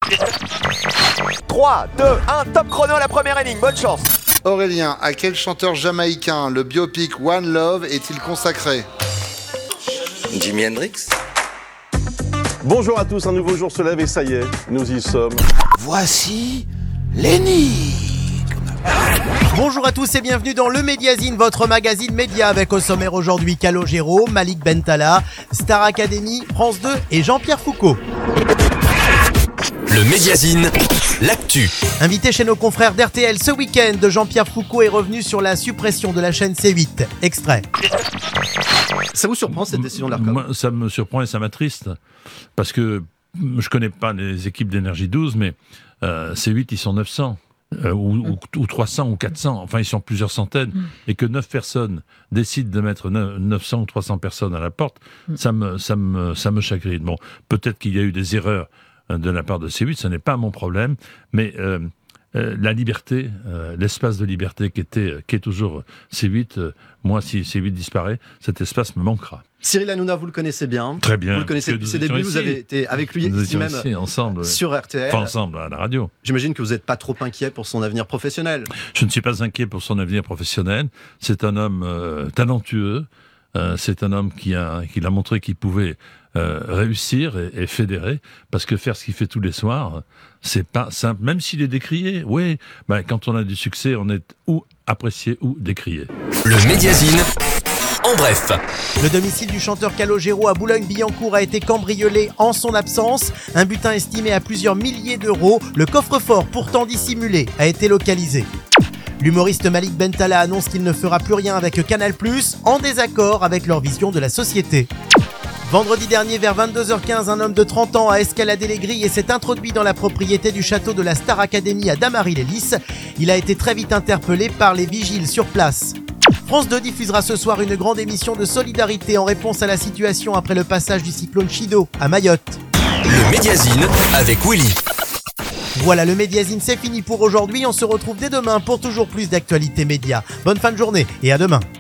3, 2, 1, top chrono à la première énigme, bonne chance. Aurélien, à quel chanteur jamaïcain le biopic One Love est-il consacré ? Jimi Hendrix. Bonjour à tous, un nouveau jour se lève et ça y est, nous y sommes. Voici l'énigme. Bonjour à tous et bienvenue dans le Médiazine, votre magazine média avec au sommaire aujourd'hui Calogero, Malik Bentala, Star Academy, France 2 et Jean-Pierre Foucault. Le Médiazine, l'actu. Invité chez nos confrères d'RTL ce week-end, Jean-Pierre Foucault est revenu sur la suppression de la chaîne C8. Extrait. Ça vous surprend cette décision de l'ARCOM ? Moi, ça me surprend et ça m'attriste. Parce que je connais pas les équipes d'Énergie 12, mais C8, ils sont 900. Ou 300 ou 400, enfin ils sont plusieurs centaines, et que 9 personnes décident de mettre 900 ou 300 personnes à la porte, ça me chagrine. Bon, peut-être qu'il y a eu des erreurs de la part de C8, ce n'est pas mon problème, mais la liberté, l'espace de liberté qui est toujours C8, moi si C8 disparaît, cet espace me manquera. Cyril Hanouna, vous le connaissez bien. Très bien. Vous le connaissez depuis ses débuts, vous avez été avec lui ici même ensemble, sur RTL. Pas ensemble, à la radio. J'imagine que vous n'êtes pas trop inquiet pour son avenir professionnel. Je ne suis pas inquiet pour son avenir professionnel. C'est un homme talentueux. C'est un homme qui a montré qu'il pouvait réussir et fédérer, parce que faire ce qu'il fait tous les soirs, c'est pas simple, même s'il est décrié. Oui, quand on a du succès, on est ou apprécié ou décrié. Le Médiazine, en bref. Le domicile du chanteur Calogero à Boulogne-Billancourt a été cambriolé en son absence. Un butin estimé à plusieurs milliers d'euros, le coffre-fort pourtant dissimulé, a été localisé. L'humoriste Malik Bentala annonce qu'il ne fera plus rien avec Canal+, en désaccord avec leur vision de la société. Vendredi dernier, vers 22h15, un homme de 30 ans a escaladé les grilles et s'est introduit dans la propriété du château de la Star Academy à Damary-les-Lys. Il a été très vite interpellé par les vigiles sur place. France 2 diffusera ce soir une grande émission de solidarité en réponse à la situation après le passage du cyclone Chido à Mayotte. Le Médiazine avec Willy. Voilà, le Médiazine, c'est fini pour aujourd'hui. On se retrouve dès demain pour toujours plus d'actualités médias. Bonne fin de journée et à demain.